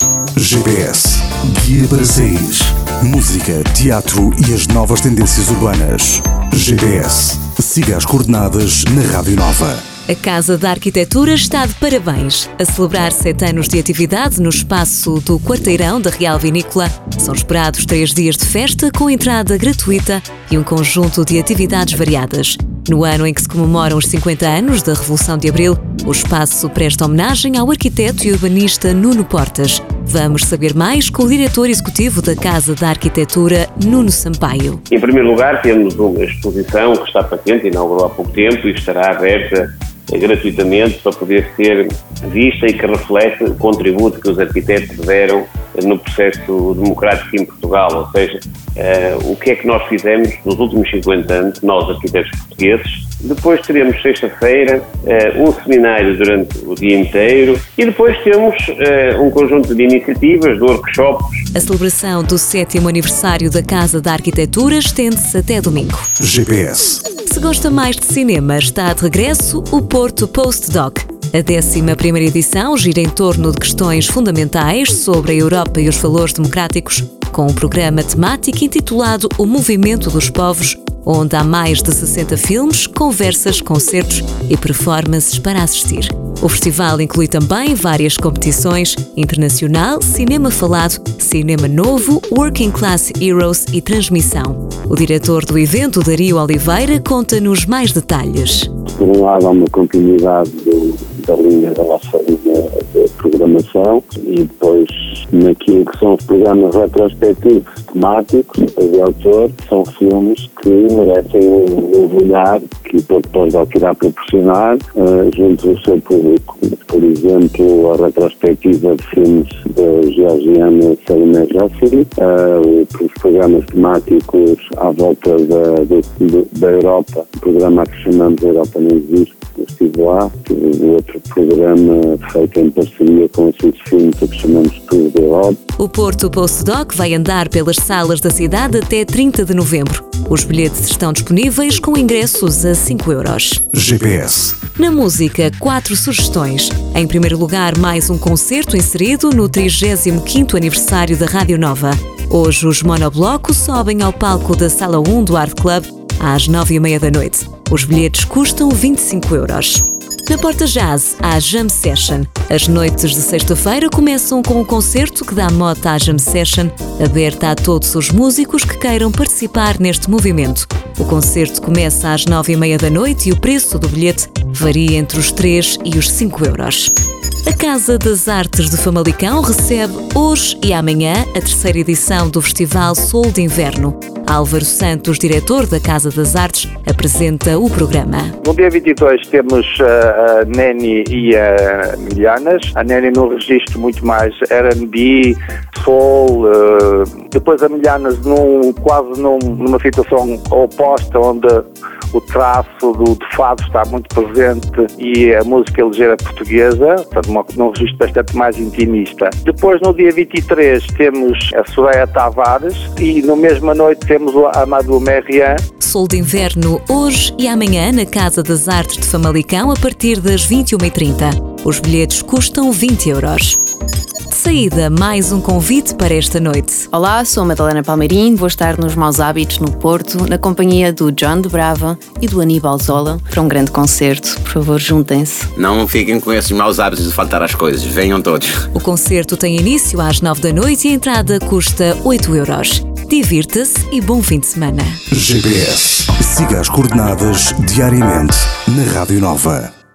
GPS, guia para saís. Música, teatro e as novas tendências urbanas. GPS, siga as coordenadas na Rádio Nova. A Casa da Arquitetura está de parabéns. A celebrar 7 anos de atividade no espaço do Quarteirão da Real Vinícola, são esperados 3 dias de festa com entrada gratuita e um conjunto de atividades variadas. No ano em que se comemoram os 50 anos da Revolução de Abril, o espaço presta homenagem ao arquiteto e urbanista Nuno Portas. Vamos saber mais com o diretor executivo da Casa da Arquitetura, Nuno Sampaio. Em primeiro lugar, temos uma exposição que está patente, inaugurou há pouco tempo e estará aberta gratuitamente para poder ser vista e que reflete o contributo que os arquitetos deram no processo democrático em Portugal, ou seja, o que é que nós fizemos nos últimos 50 anos, nós arquitetos portugueses. Depois teremos sexta-feira um seminário durante o dia inteiro e depois temos um conjunto de iniciativas, de workshops. A celebração do 7º aniversário da Casa da Arquitetura estende-se até domingo. GPS. Se gosta mais de cinema, está de regresso o Porto Postdoc. A 11ª edição gira em torno de questões fundamentais sobre a Europa e os valores democráticos, com um programa temático intitulado O Movimento dos Povos, onde há mais de 60 filmes, conversas, concertos e performances para assistir. O festival inclui também várias competições: internacional, cinema falado, cinema novo, Working Class Heroes e transmissão. O diretor do evento, Dario Oliveira, conta-nos mais detalhes. Por um lado, há uma continuidade da nossa linha de programação e depois naquilo que são os programas retrospectivos temáticos de autor, são filmes que merecem um olhar que o Porto Postdoc irá proporcionar junto do seu público. Por exemplo, a retrospectiva de filmes da georgiana Salimé Jafari, os programas temáticos à volta da Europa, o programa que chamamos Europa Não Existe, eu estive lá, o outro programa feito em parceria com o Filme que chamamos Tour da Europa. O Porto Postdoc vai andar pelas salas da cidade até 30 de novembro. Os bilhetes estão disponíveis com ingressos a 5€. GPS. Na música, 4 sugestões. Em primeiro lugar, mais um concerto inserido no 35º aniversário da Rádio Nova. Hoje os Monoblocos sobem ao palco da Sala 1 do Art Club às 9h30 da noite. Os bilhetes custam 25€. Na Porta Jazz, há Jam Session. As noites de sexta-feira começam com um concerto que dá mote à Jam Session, aberta a todos os músicos que queiram participar neste movimento. O concerto começa às 9h30 da noite e o preço do bilhete varia entre os 3 e os 5€. A Casa das Artes de Famalicão recebe hoje e amanhã a 3ª edição do Festival Sol de Inverno. Álvaro Santos, diretor da Casa das Artes, apresenta o programa. No dia 22 temos a Neni e a Milhanas. A Neni num registro muito mais R&B, soul. Depois a Milhanas quase numa situação oposta, onde o traço do fado está muito presente e a música ligeira portuguesa, portanto num registro bastante mais intimista. Depois no dia 23 temos a Soraya Tavares e na mesma noite temos o Amadou Merian. Sol de Inverno hoje e amanhã na Casa das Artes de Famalicão a partir das 21h30. Os bilhetes custam 20€. De saída, mais um convite para esta noite. Olá, sou a Madalena Palmeirim, vou estar nos Maus Hábitos no Porto, na companhia do John de Brava e do Aníbal Zola, para um grande concerto. Por favor, juntem-se. Não fiquem com esses maus hábitos de faltar às coisas, venham todos. O concerto tem início às 9 da noite e a entrada custa 8€. Divirta-se e bom fim de semana. GPS. Siga as coordenadas diariamente na Rádio Nova.